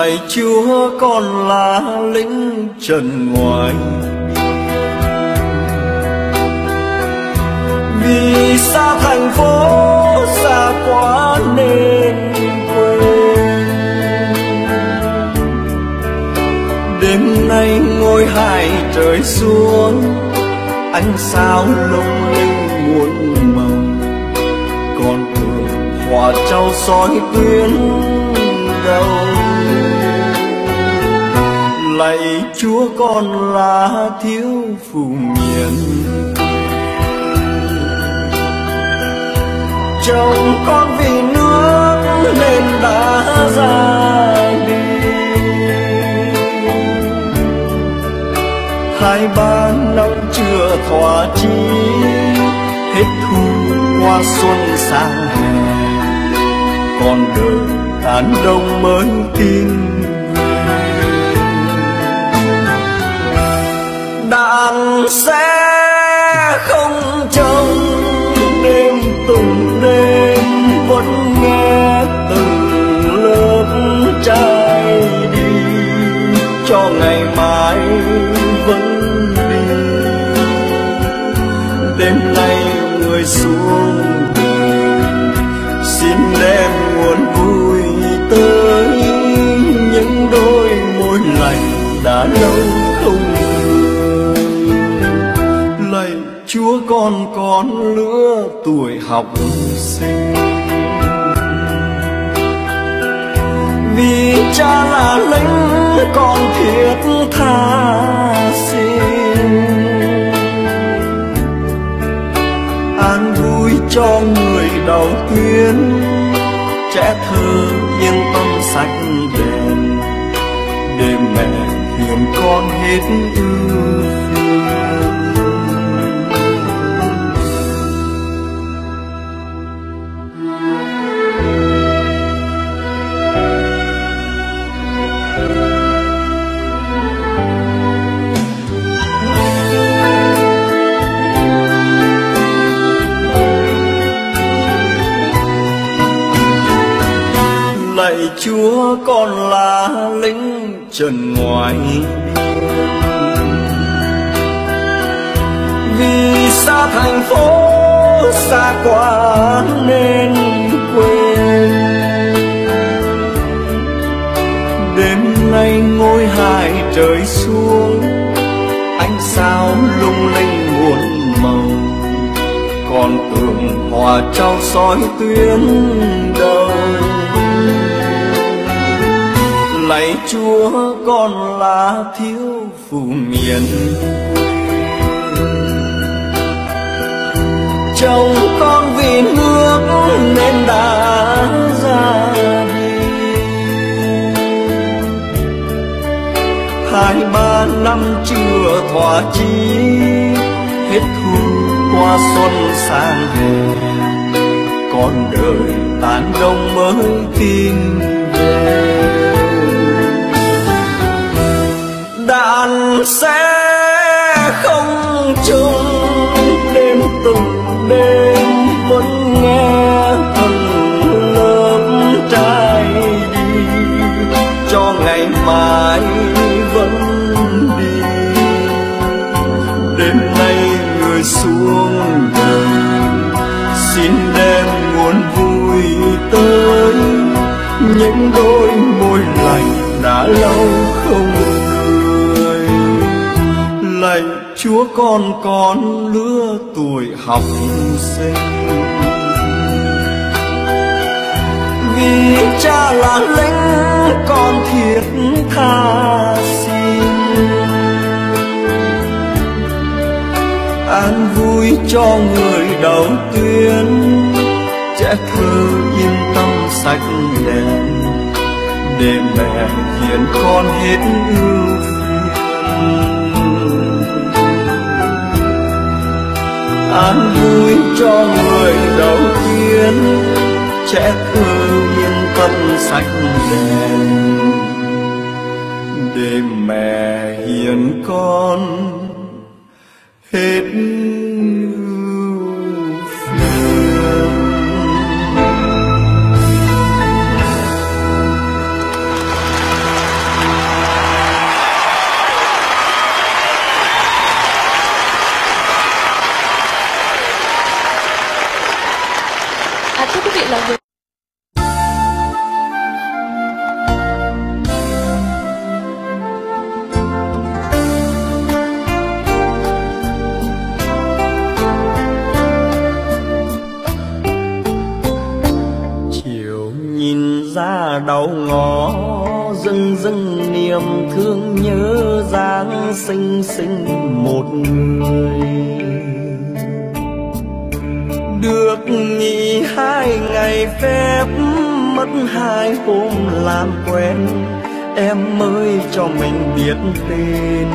Lạy Chúa, con là lính trần ngoài, vì xa thành phố, xa quá nên quên. Đêm nay ngôi hai trời xuống, ánh sao lung linh muôn màu, con thường hòa trao soi tuyến đầu. Lạy Chúa, con là thiếu phụ miền, chồng con vì nước nên đã ra đi. 2-3 năm chưa thỏa chí, hết thu qua xuân sang hè, con đời tàn đông mới tin về. Đàn sẽ không trông đêm từng đêm, vẫn nghe từng lớp trai đi, cho ngày mai vẫn đi. Đêm nay người xuống xin đem nguồn vui tới những đôi môi lành đã lâu không người. Lạy Chúa, con lứa tuổi học sinh, vì cha là lính con thiết tha xin. An vui cho người đầu tuyến, trẻ thơ yên tâm sạch đèn, để mẹ hiền con hết ưu phiền. Lạy Chúa, con là lính trần ngoài biên, vì xa thành phố, xa quá nên quên. Đêm nay ngôi hai trời xuống, ánh sao lung linh muôn màu, con tưởng hòa trao soi tuyến đầu. Lạy Chúa, con là thiếu phụ miền, chồng con vì nước nên đã ra đi. 2-3 năm chưa thỏa chí, hết thu qua xuân sang hè, con đời tàn đông mới tin về. Đàn sẽ không chung đêm từng đêm, vẫn nghe từng lớp trai đi, cho ngày mai vẫn đi. Đêm nay người xuống đời xin đem nguồn vui tới những đôi môi lành đã lâu không cười. Lạy Chúa, con lứa tuổi học sinh, vì cha là lính con thiết tha xin. An vui cho người đầu tuyến, trẻ thơ yên tâm sạch đèn, để mẹ hiền con hết ưu phiền. An vui cho người đầu tiên, trẻ thơ yên tâm sạch đèn, để mẹ hiền con hết ưu phiền. nhìn ra đầu ngõ, dưng dưng niềm thương nhớ dáng xinh xinh một người. Được nghỉ 2 ngày phép, mất 2 hôm làm quen, em mới cho mình biết tên.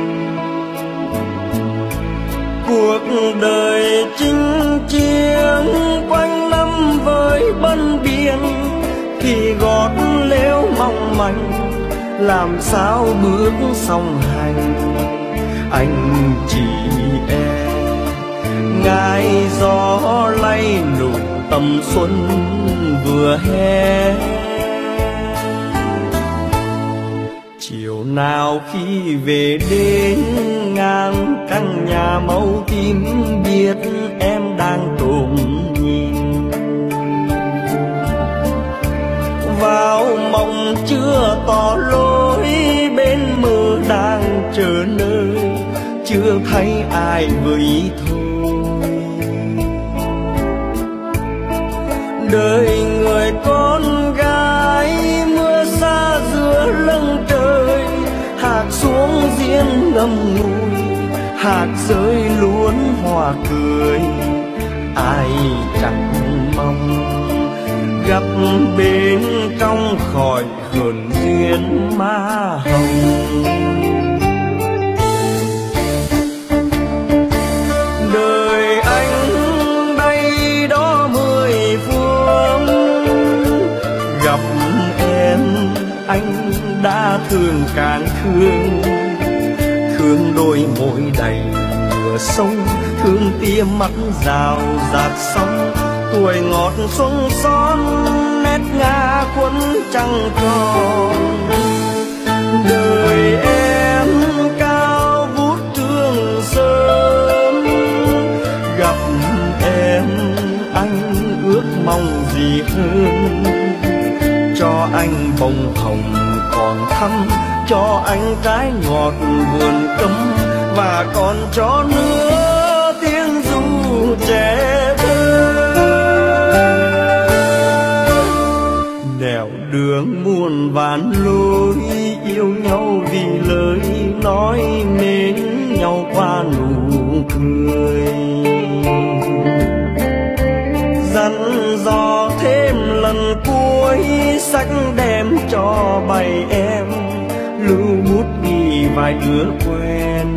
Cuộc đời chinh chiến quanh năm với bân biển, thì gót lếu mong manh làm sao bước song hành. Anh chỉ em ngài gió lay nụ tầm xuân vừa hè. Chiều nào khi về đến ngang căn nhà màu tím, biết em đang trộm nhìn vào mộng chưa tỏ lối, bên mơ đang chờ nơi chưa thấy ai với ý thôi. Đời người con gái mưa xa giữa lưng trời, hạt xuống diễn ngầm ngùi, hạt rơi luôn hoa cười. Ai chẳng mong gặp bên trong khỏi hờn duyên má hồng. Đời anh đây đó 10 phương, gặp em anh đã thương càng thương. Thương đôi môi đầy mưa sông, thương tia mắt rào rạt sóng. Tuổi ngọt xuân son nét ngã quấn trăng tròn. Đời em cao vút Trường Sơn, gặp em anh ước mong gì hơn. Cho anh bông hồng còn thắm, cho anh trái ngọt vườn cấm, và còn cho nữa tiếng ru trẻ thơ. Nẻo đường muôn vàn lối, yêu nhau vì lời nói, mến nhau qua nụ cười. Dặn dò thêm lần cuối, sách đem cho bầy em, lưu bút ghi vài đứa quen.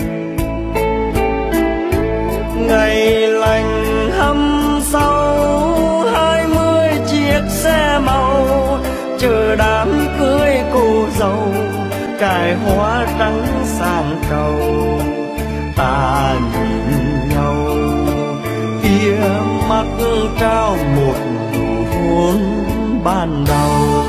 Ngày lành hâm sau 20 chiếc xe màu, chờ đám cưới cô dâu, cài hoa trắng sang cầu. Ta nhìn nhau tia mắt trao một nụ hôn ban đầu.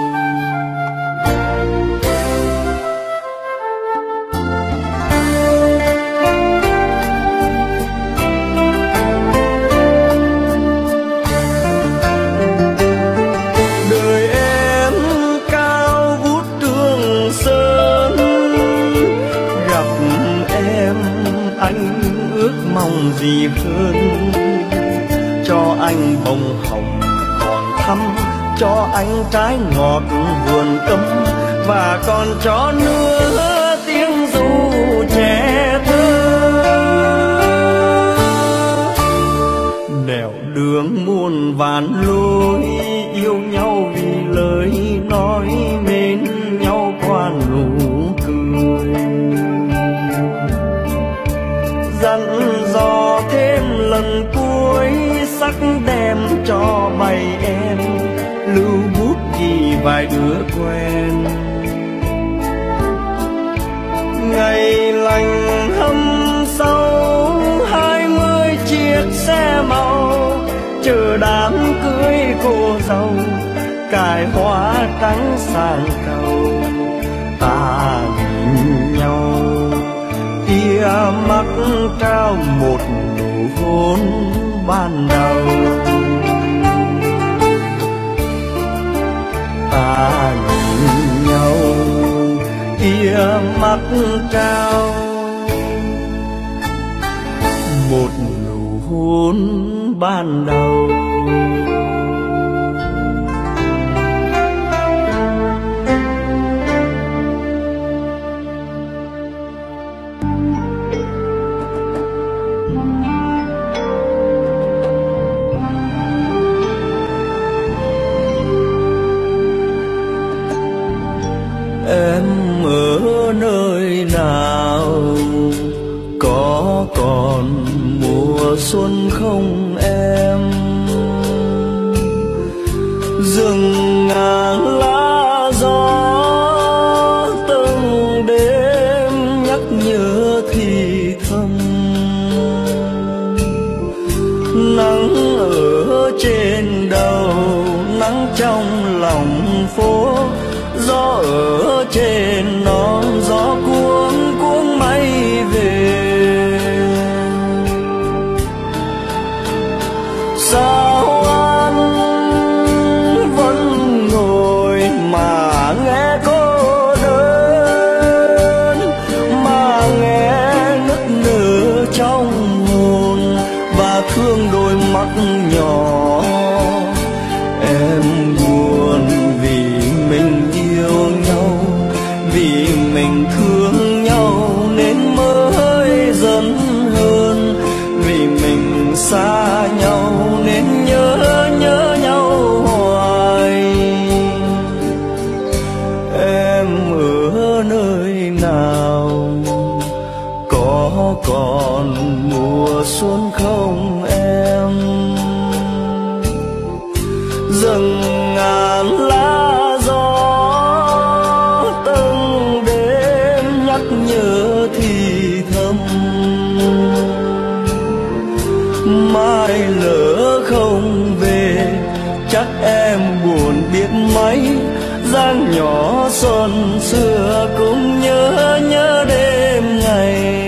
Đời em cao vút Trường Sơn, gặp em anh ước mong gì hơn. Cho anh bông hồng còn thắm, cho anh trái ngọt vườn cấm, và còn cho nữa tiếng ru trẻ thơ. Nẻo đường muôn vàn lối, yêu nhau vì lời nói, mến nhau qua nụ cười. Dặn dò thêm lần cuối, sắc đem cho bầy em, lưu bút ghi vài đứa quen. Ngày lành hâm sau 20 chiếc xe màu, chờ đám cưới cô dâu, cài hoa trắng sang cầu. Ta nhìn nhau tia mắt trao một nụ hôn ban đầu. Ta nhìn nhau tia mắt trao một nụ hôn ban đầu. còn mùa xuân không em? Rừng ngàn lá gió từng đêm nhắc nhớ thì thầm. Nắng ở trên đầu, nắng trong lòng phố, gió ở trên non, gió cuốn cuốn mây về. Sao anh vẫn ngồi mà nghe cô đơn, mà nghe nức nở trong hồn và thương đôi mắt nhỏ. Em buồn vì mình yêu nhau, vì mình thương nhau nên mới dần hơn, vì mình xa nhau nên nhớ nhau hoài. Em ở nơi nào, có còn mùa xuân không em? Rừng ngàn lá gió từng đêm nhắc nhớ thì thầm. Mai lỡ không về chắc em buồn biết mấy, dáng nhỏ xuân xưa cũng nhớ đêm ngày.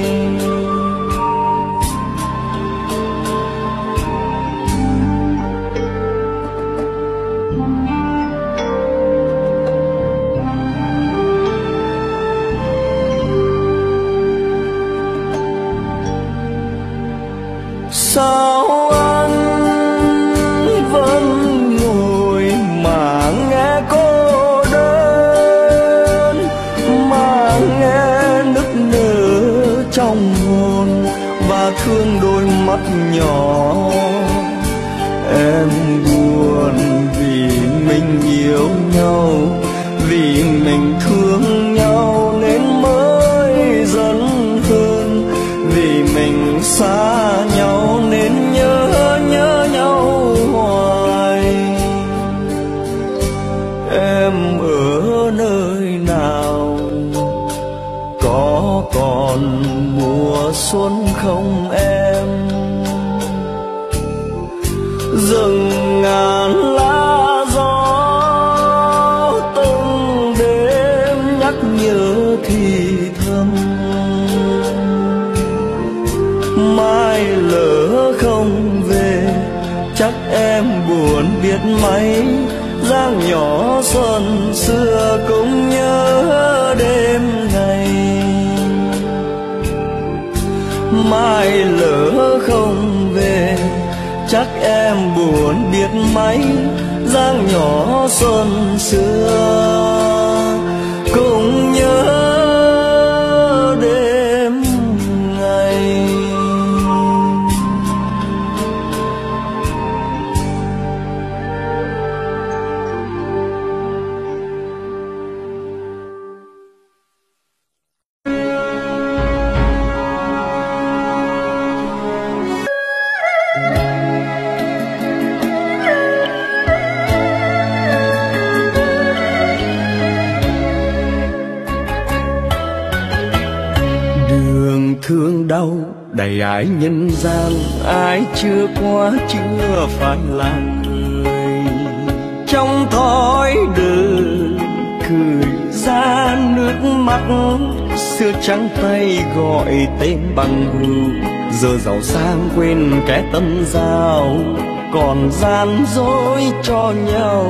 Sao anh vẫn ngồi mà nghe cô đơn, mà nghe nức nở trong hồn và thương đôi mắt nhỏ. Em buồn vì mình yêu nhau, vì mình thương nhau nên mới dần hơn, vì mình xa nhau nên nhớ nhau hoài. Em ở nơi nào, có còn mùa xuân không em? Rừng ngàn lá gió từng đêm nhắc nhớ thì thầm. Mai lỡ không về chắc em buồn biết mấy, dáng nhỏ xuân xưa cũng nhớ đêm ngày. Mai lỡ không về chắc em buồn biết mấy, dáng nhỏ xuân xưa cũng nhớ đêm ngày. Thương đau đầy ái nhân gian, ai chưa qua chưa phải là người. Trong thói đời cười ra nước mắt, xưa trắng tay gọi tên bằng hữu, giờ giàu sang quên kẻ tâm giao, còn gian dối cho nhau.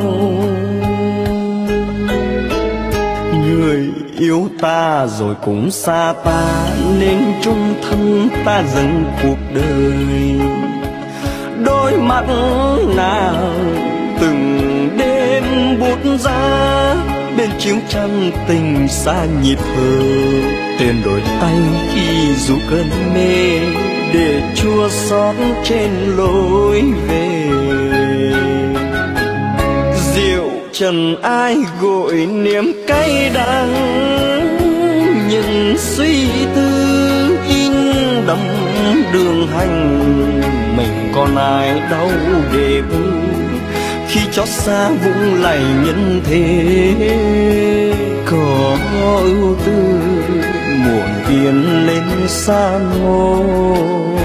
Người yêu ta rồi cũng xa ta, nên chung thân ta dần cuộc đời. Đôi mắt nào từng đêm buốt giá, bên chiếu chăn tình xa nhịp thở. Tiền đổi tay khi dù cơn mê, để chua xót trên lối về. Rượu trần ai gội niềm cay đắng, những suy tư in đậm đường hành, mình còn ai đâu để vui khi chót xa vũng lầy nhân thế. Có ưu tư muộn phiền lên xa ngôi,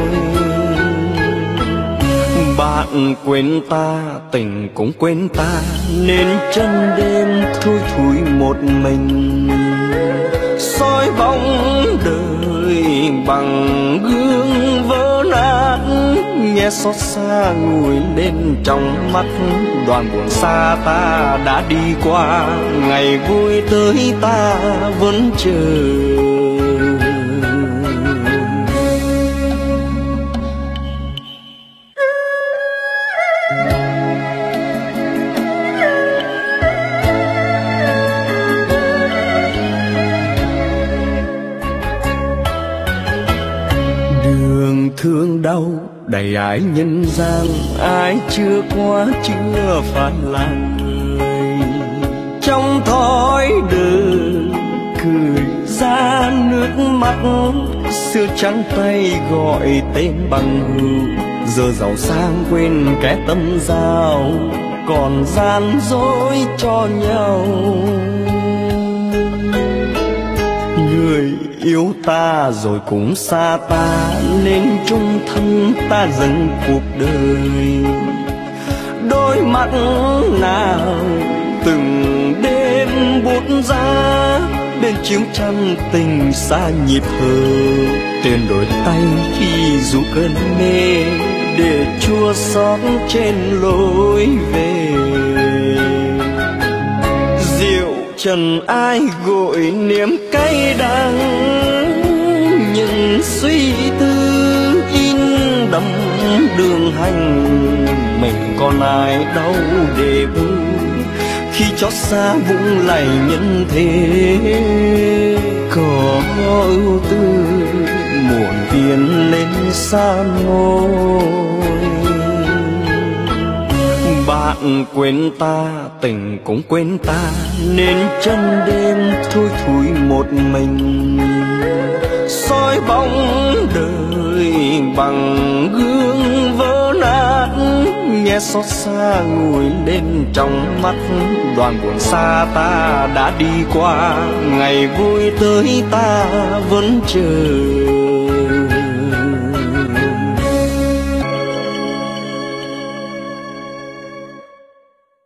bạn quên ta tình cũng quên ta, nên chân đêm thui thui một mình soi bóng đời bằng gương vỡ nát. Nghe xót xa ngùi lên trong mắt, đoàn buồn xa ta đã đi qua, ngày vui tới ta vẫn chờ. Thương đau đầy ái nhân gian, ai chưa qua chưa phải là người. Trong thói đời cười ra nước mắt, xưa trắng tay gọi tên bằng hữu, giờ giàu sang quên kẻ tâm giao, còn gian dối cho nhau. Người yêu ta rồi cũng xa ta, nên chung thân ta dần cuộc đời. Đôi mắt nào từng đêm buốt giá, bên chiếu chăn tình xa nhịp thở. Tiền đổi tay khi dù cơn mê, để chua xót trên lối về. Rượu trần ai gội niềm cay đắng, những suy tư in đậm đường hành, mình còn ai đâu để vui khi chót xa vũng lầy nhân thế. Có ưu tư muộn phiền lên xa ngôi, bạn quên ta tình cũng quên ta, nên chân đêm thui thui một mình soi bóng đời bằng gương vỡ nát. Nghe xót xa ngùi lên trong mắt, đoàn buồn xa ta đã đi qua, ngày vui tới ta vẫn chờ.